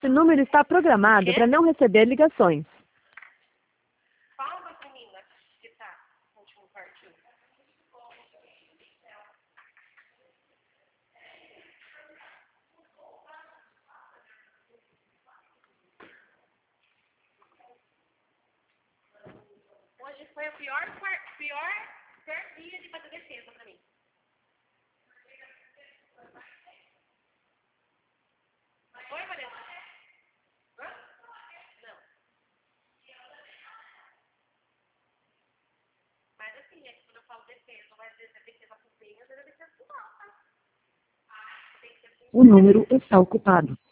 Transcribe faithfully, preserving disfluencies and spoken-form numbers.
Esse número está programado Quê? para não receber ligações. Fala com essa menina que tá no último quartinho. Hoje foi o pior, quar- pior, pior dia de fazer defesa pra mim. Oi, Vanessa? Hã? Não. Mas assim, é que quando eu falo defesa, vai dizer defesa com bem, às vezes é defesa com mal, tá? Tem que ser O número está ocupado.